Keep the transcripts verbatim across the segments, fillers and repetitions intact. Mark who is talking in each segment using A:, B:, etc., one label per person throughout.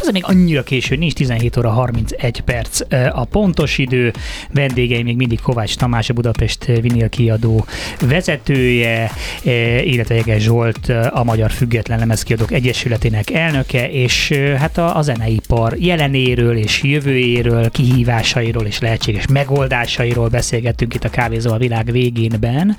A: azért még annyira késő, nincs tizenhét óra harmincegy perc a pontos idő. Vendégei még mindig Kovács Tamás, a Budapest Vinyl Kiadó vezetője, illetve Jeges Zsolt, a Magyar Független Lemezkiadók Egyesületének elnöke, és hát a, a zeneipar jelenéről és jövőjéről, kihívásairól és lehetséges megoldásairól beszélgettünk itt a Kávézó a világ végénben.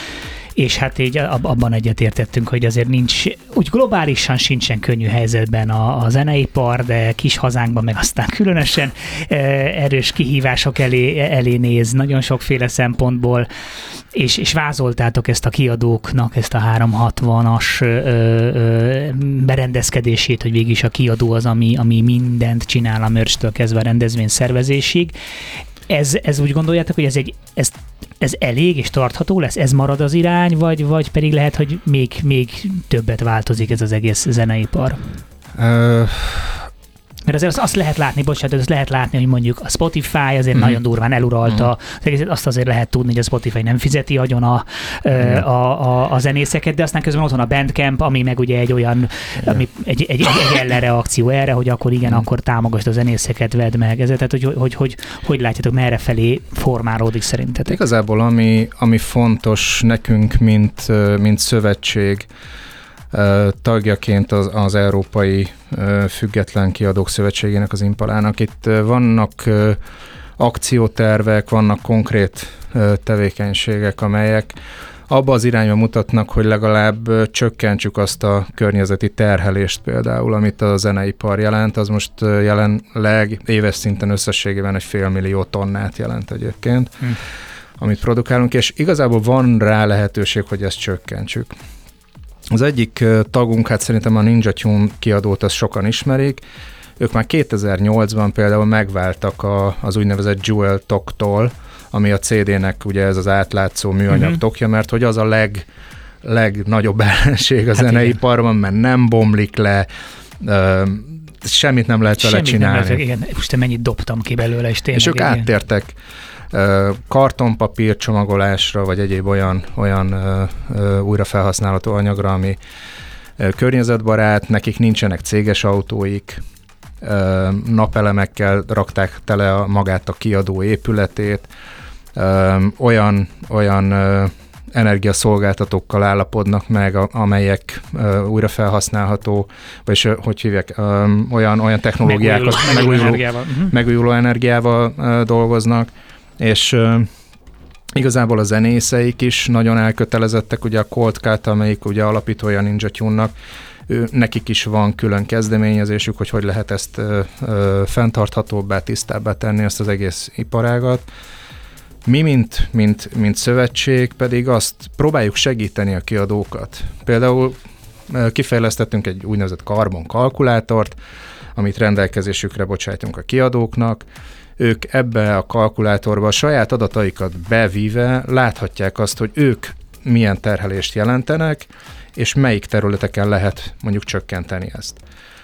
A: És hát így abban egyetértettünk, hogy azért nincs, úgy globálisan sincsen könnyű helyzetben a, a zeneipar, de kis hazánkban meg aztán különösen e, erős kihívások elé, elé néz nagyon sokféle szempontból, és, és vázoltátok ezt a kiadóknak, ezt a háromszázhatvanas ö, ö, berendezkedését, hogy végig is a kiadó az, ami, ami mindent csinál a merch-től kezdve a rendezvény szervezésig. Ez, ez úgy gondoljátok, hogy ez, egy, ez, ez elég és tartható lesz? Ez marad az irány, vagy, vagy pedig lehet, hogy még, még többet változik ez az egész zeneipar? Uh... Mert azért azt lehet látni, bocsánat, azt lehet látni, hogy mondjuk a Spotify azért mm. nagyon durván eluralta, mm. azt azért lehet tudni, hogy a Spotify nem fizeti agyon a, mm. a, a, a zenészeket, de aztán közben ott van a Bandcamp, ami meg ugye egy olyan, ami egy, egy, egy, egy ellenreakció erre, hogy akkor igen, mm. akkor támogasd a zenészeket, vedd meg. Ez, tehát, hogy hogy, hogy, hogy hogy látjátok, merre felé formálódik szerintetek? Igazából ami, ami fontos nekünk, mint, mint szövetség, tagjaként az, az Európai Független Kiadók Szövetségének, az Impalának. Itt vannak akciótervek, vannak konkrét tevékenységek, amelyek abba az irányba mutatnak, hogy legalább csökkentsük azt a környezeti terhelést például, amit a zeneipar jelent. Az most jelenleg éves szinten összességében egy fél millió tonnát jelent egyébként, hm. amit produkálunk, és igazából van rá lehetőség, hogy ezt csökkentsük. Az egyik tagunk, hát szerintem a Ninja Tune kiadót, azt sokan ismerik. Ők már kétezer-nyolcban például megváltak a, az úgynevezett Jewel toktól, ami a cé dé-nek ugye ez az átlátszó műanyag uh-huh. tokja, mert hogy az a leg, legnagyobb ellenség a hát zeneiparban, mert nem bomlik le, uh, semmit nem lehet vele csinálni. Nem lehet, igen, most te mennyit dobtam ki belőle, és tényleg. És ők igen. áttértek kartonpapír csomagolásra, vagy egyéb olyan, olyan újra felhasználható anyagra, ami környezetbarát, nekik nincsenek céges autóik, napelemekkel rakták tele a, magát a kiadó épületét, olyan, olyan energiaszolgáltatókkal állapodnak meg, amelyek újra felhasználható, vagy hogy hívják, olyan, olyan technológiákat, megújuló, megújuló, energiával. megújuló energiával dolgoznak, és uh, igazából a zenészeik is nagyon elkötelezettek, ugye a Cold Cut, amelyik ugye alapítója Ninja Tune-nak, ő, nekik is van külön kezdeményezésük, hogy hogy lehet ezt uh, uh, fenntarthatóbbá, tisztábbá tenni ezt az egész iparágat. Mi, mint, mint, mint szövetség pedig azt próbáljuk segíteni a kiadókat. Például uh, kifejlesztettünk egy úgynevezett karbon kalkulátort, amit rendelkezésükre bocsájtunk a kiadóknak. Ők ebbe a kalkulátorba a saját adataikat bevíve láthatják azt, hogy ők milyen terhelést jelentenek, és melyik területeken lehet mondjuk csökkenteni ezt.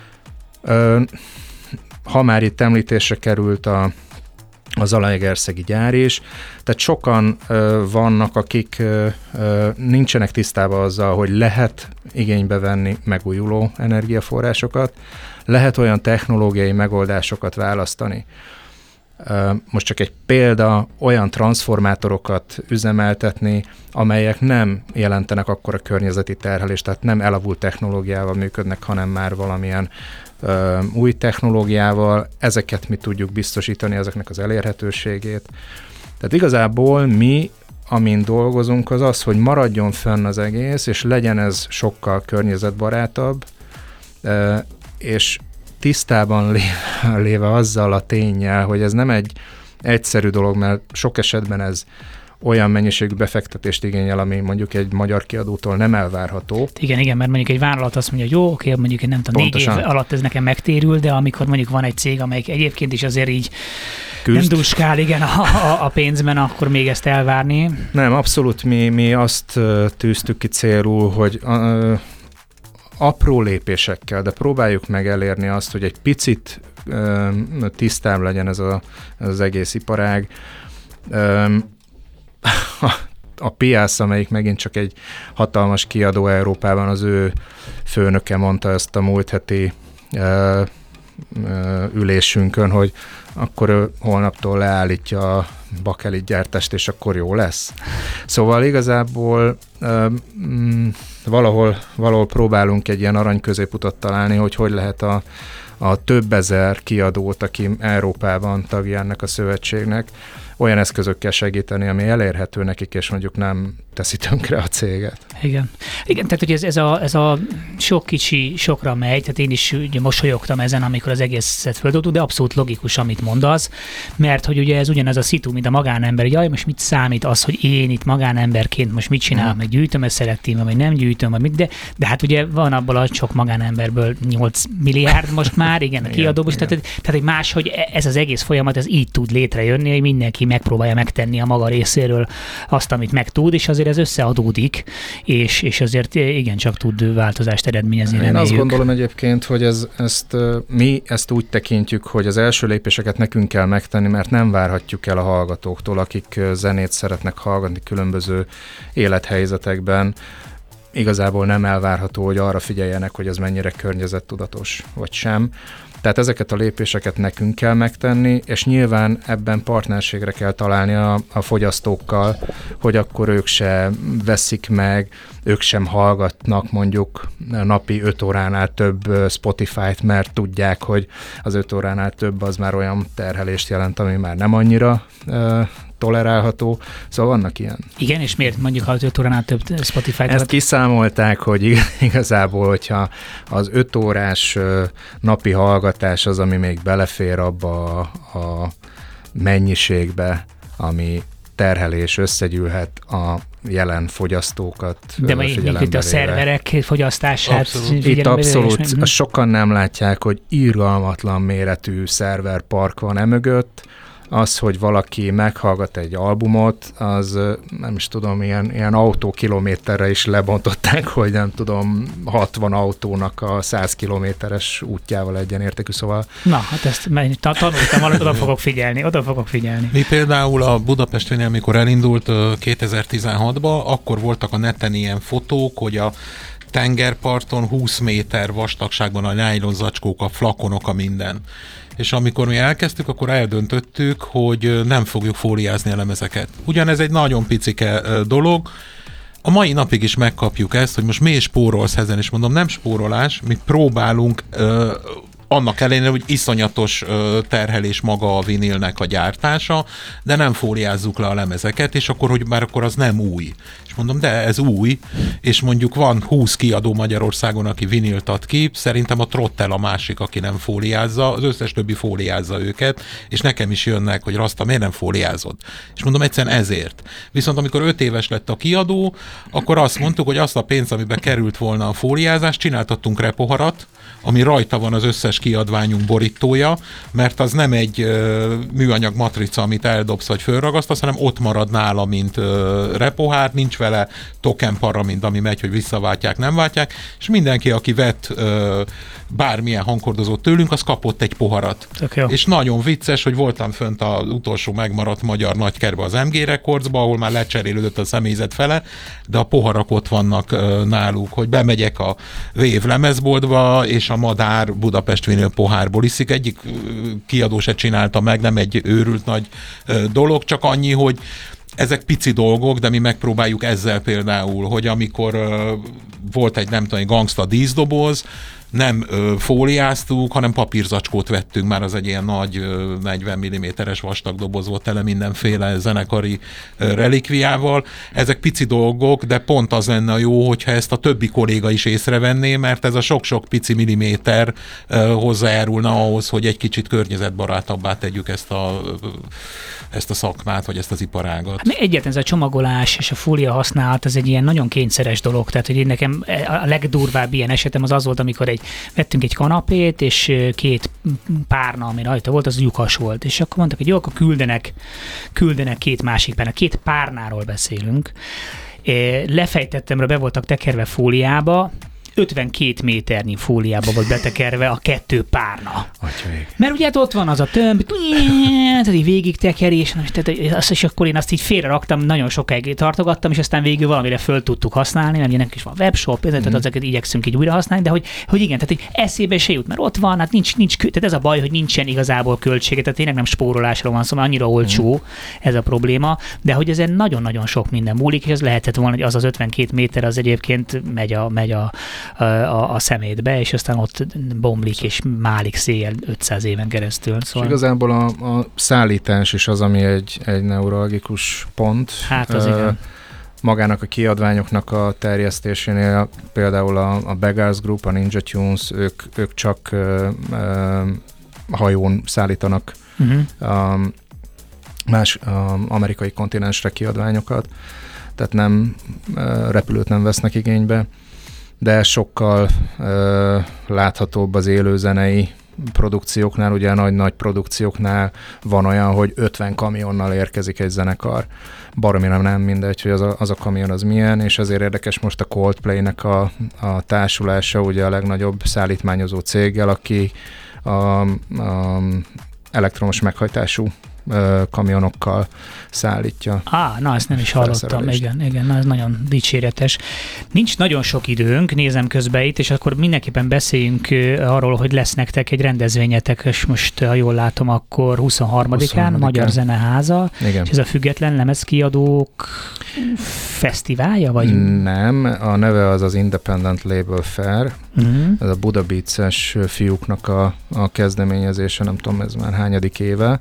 A: Ha már itt említésre került a, a Zalaegerszegi gyár is, tehát sokan vannak, akik nincsenek tisztában azzal, hogy lehet igénybe venni megújuló energiaforrásokat, lehet olyan technológiai megoldásokat választani. Most csak egy példa, olyan transformátorokat üzemeltetni, amelyek nem jelentenek akkora környezeti terhelést, tehát nem elavult technológiával működnek, hanem már valamilyen ö, új technológiával. Ezeket mi tudjuk biztosítani, ezeknek az elérhetőségét. Tehát igazából mi, amin dolgozunk, az az, hogy maradjon fenn az egész, és legyen ez sokkal környezetbarátabb, ö, és tisztában léve, léve azzal a ténnyel, hogy ez nem egy egyszerű dolog, mert sok esetben ez olyan mennyiségű befektetést igényel, ami mondjuk egy magyar kiadótól nem elvárható. Igen, igen, mert mondjuk egy vállalat azt mondja, hogy jó, oké, mondjuk én nem tudom, négy év alatt ez nekem megtérül, de amikor mondjuk van egy cég, amelyik egyébként is azért így küzd. Nem duskál, igen, a, a, a pénzben, akkor még ezt elvárni. Nem, abszolút mi, mi azt tűztük ki célul, hogy uh, apró lépésekkel, de próbáljuk meg elérni azt, hogy egy picit ö, tisztább legyen ez a, az egész iparág. Ö, a, a Piász, amelyik megint csak egy hatalmas kiadó Európában, az ő főnöke mondta ezt a múlt heti ö,
B: ülésünkön, hogy akkor ő holnaptól leállítja a bakelit gyártást, és akkor jó lesz. Szóval igazából mm, valahol, valahol próbálunk egy ilyen arany középutat találni, hogy hogy lehet a, a több ezer kiadót, aki Európában tagja ennek a szövetségnek, olyan eszközökkel segíteni, ami elérhető nekik, és mondjuk nem teszi tönkre a céget.
A: Igen. Igen, tehát hogy ez, ez, a, ez a sok kicsi sokra megy, tehát én is ugye mosolyogtam ezen, amikor az egészet földobtuk, de abszolút logikus, amit mondasz, mert hogy ugye ez ugyanaz a szitu, mint a magánember, hogy jaj, most mit számít az, hogy én itt magánemberként most mit csinálok, hmm. meg gyűjtöm-e szelektíve, vagy nem gyűjtöm, vagy mit, de, de hát ugye van abból a sok magánemberből nyolc milliárd most már, igen, a kiadóból, tehát, tehát hogy máshogy ez az egész folyamat, ez így tud létrejönni, hogy mindenki megpróbálja megtenni a maga részéről azt, amit megtud, és azért ez összeadódik, és, és azért igencsak tud változást eredményezni.
B: Én
A: reméljük.
B: azt gondolom egyébként, hogy ez, ezt, mi ezt úgy tekintjük, hogy az első lépéseket nekünk kell megtenni, mert nem várhatjuk el a hallgatóktól, akik zenét szeretnek hallgatni különböző élethelyzetekben. Igazából nem elvárható, hogy arra figyeljenek, hogy ez mennyire környezettudatos, vagy sem. Tehát ezeket a lépéseket nekünk kell megtenni, és nyilván ebben partnerségre kell találni a, a fogyasztókkal, hogy akkor ők se veszik meg, ők sem hallgatnak mondjuk napi öt óránál több Spotify-t, mert tudják, hogy az öt óránál több az már olyan terhelést jelent, ami már nem annyira uh, tolerálható. Szóval vannak ilyen.
A: Igen, és miért mondjuk az öt óránál több Spotify-t?
B: Ezt kiszámolták, hogy igazából, hogyha az öt órás napi hallgatás az, ami még belefér abba a, a mennyiségbe, ami terhelés összegyűlhet a jelen fogyasztókat.
A: De majd a szerverek fogyasztását.
B: Abszolút. Itt abszolút sokan nem látják, hogy irgalmatlan méretű szerverpark van emögött. Az, hogy valaki meghallgat egy albumot, az nem is tudom, ilyen, ilyen autókilométerre is lebontották, hogy nem tudom, hatvan autónak a száz kilométeres útjával egyenértékű, szóval...
A: Na, hát ezt tanultam, oda fogok figyelni, oda fogok figyelni.
C: Mi például a Budapestnél, amikor elindult kétezer-tizenhatban, akkor voltak a neten ilyen fotók, hogy a tengerparton húsz méter vastagságban a nylon zacskók, a flakonok, a minden. És amikor mi elkezdtük, akkor eldöntöttük, hogy nem fogjuk fóliázni a lemezeket. Ugyanez egy nagyon picike dolog, a mai napig is megkapjuk ezt, hogy most miért spórolsz ezen, és mondom, nem spórolás, mi próbálunk uh, annak ellenére, hogy iszonyatos uh, terhelés maga a vinilnek a gyártása, de nem fóliázzuk le a lemezeket, és akkor, hogy már akkor az nem új. És mondom, de ez új, és mondjuk van húsz kiadó Magyarországon, aki vinilt ad ki, szerintem a Trottel a másik, aki nem fóliázza, az összes többi fóliázza őket, és nekem is jönnek, hogy Rasta, miért nem fóliázod? És mondom, egyszerűen ezért. Viszont amikor öt éves lett a kiadó, akkor azt mondtuk, hogy azt a pénzt, amibe került volna a fóliázás, csináltattunk repoharat, ami rajta van az összes kiadványunk borítója, mert az nem egy ö, műanyag matrica, amit eldobsz vagy fölragasztasz, hanem ott marad nála, mint ö, repohár, nincs vele token para, mint ami megy, hogy visszaváltják, nem váltják, és mindenki, aki vett ö, bármilyen hangkordozót tőlünk, az kapott egy poharat. És nagyon vicces, hogy voltam fönt az utolsó megmaradt magyar nagykerbe az em gé Recordsba, ahol már lecserélődött a személyzet fele, de a poharak ott vannak ö, náluk, hogy bemegyek a Vév lemezboltba, és a Madár Budapest Vinyl pohárból iszik. Egyik kiadó se csinálta meg, nem egy őrült nagy dolog, csak annyi, hogy ezek pici dolgok, de mi megpróbáljuk ezzel például, hogy amikor uh, volt egy nem tudom, egy gangsta díszdoboz, nem ö, fóliáztuk, hanem papírzacskót vettünk, már az egy ilyen nagy ö, negyven milliméteres vastag doboz volt tele mindenféle zenekari ö, relikviával. Ezek pici dolgok, de pont az lenne a jó, hogyha ezt a többi kolléga is észrevenné, mert ez a sok-sok pici milliméter ö, hozzájárulna ahhoz, hogy egy kicsit környezetbarátabbá tegyük ezt a, ö, ezt a szakmát, vagy ezt az iparágat.
A: Hát egyetlen ez a csomagolás és a fólia használat, ez egy ilyen nagyon kényszeres dolog, tehát hogy én nekem a legdurvább ilyen esetem az az volt, amikor egy vettünk egy kanapét, és két párna, ami rajta volt, az lyukas volt. És akkor mondtak, hogy jó, akkor küldenek, küldenek két másik párna. Két párnáról beszélünk. Lefejtettem, be voltak tekerve fóliába, ötvenkét méternyi fóliába volt betekerve a kettő párna. Mert ugye hát ott van az a tömb, tehát így végig tekerés, és akkor én azt így félre raktam, nagyon sokáig tartogattam, és aztán végül valamire föl tudtuk használni, mert ennek is van webshop, tehát mm. ezeket igyekszünk így újra használni, de hogy, hogy igen, tehát hogy eszébe se jut, mert ott van, hát nincs, nincs, tehát ez a baj, hogy nincsen igazából költsége, tehát tényleg nem spórolásról van szó, szóval annyira olcsó mm. ez a probléma, de hogy ezen nagyon-nagyon sok minden múlik, és ez lehetett volna, hogy az az ötvenkét méter az egyébként megy a, megy a, a, a szemétbe, és aztán ott bomlik és málik széjjel ötszáz éven keresztül. Szóval...
B: És igazából a, a szállítás is az, ami egy, egy neuralgikus pont.
A: Hát az uh, igen.
B: Magának a kiadványoknak a terjesztésénél például a, a Beggars Group, a Ninja Tunes, ők, ők csak uh, uh, hajón szállítanak uh-huh. um, más um, amerikai kontinensre kiadványokat, tehát nem uh, repülőt nem vesznek igénybe, de sokkal uh, láthatóbb az élőzenei produkcióknál, ugye nagy-nagy produkcióknál van olyan, hogy ötven kamionnal érkezik egy zenekar. Baromira nem mindegy, hogy az a, az a kamion az milyen, és ezért érdekes most a Coldplay-nek a, a társulása, ugye a legnagyobb szállítmányozó céggel, aki a, a elektromos meghajtású kamionokkal szállítja.
A: Á, na ezt nem is hallottam, igen, igen, na ez nagyon dicséretes. Nincs nagyon sok időnk, nézem közben itt, és akkor mindenképpen beszéljünk arról, hogy lesz nektek egy rendezvényetek, és most, ha jól látom, akkor huszonharmadikán, Magyar Zeneháza, igen. És ez a független lemezkiadók fesztiválja, vagy?
B: Nem, a neve az az Independent Label Fair, uh-huh. Ez a Buda Beats-es fiúknak a, a kezdeményezése, nem tudom, ez már hányadik éve.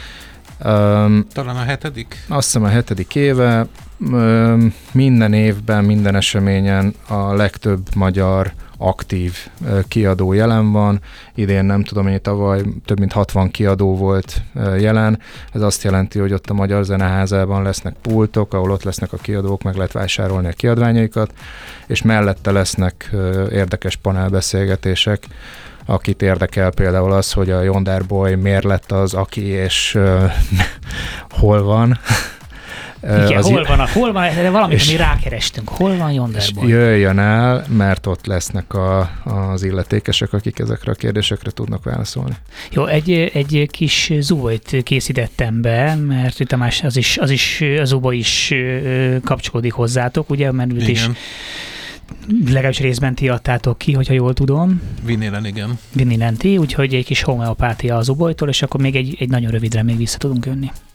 B: Um,
C: Talán a hetedik?
B: Azt hiszem a hetedik éve. Um, minden évben, minden eseményen a legtöbb magyar aktív uh, kiadó jelen van. Idén nem tudom, hogy tavaly több mint hatvan kiadó volt uh, jelen. Ez azt jelenti, hogy ott a Magyar Zeneházában lesznek pultok, ahol ott lesznek a kiadók, meg lehet vásárolni a kiadványaikat, és mellette lesznek uh, érdekes panelbeszélgetések. Akit érdekel például az, hogy a Yonder Boy miért lett az, aki, és uh, hol van.
A: Igen, az hol van, a, hol van, de valamit, és, mi rákerestünk. Hol van Yonder Boy?
B: Jöjjön el, mert ott lesznek a, az illetékesek, akik ezekre a kérdésekre tudnak válaszolni.
A: Jó, egy, egy kis zubolyt készítettem be, mert Tamás, az is, az is, a zuboly is kapcsolódik hozzátok, ugye, mert őt is legalábbis részben ti adtátok ki, hogyha jól tudom.
C: Vinélen, igen.
A: Vinélen ti, úgyhogy egy kis homeopátia az zubolytól, és akkor még egy, egy nagyon rövidre még vissza tudunk jönni.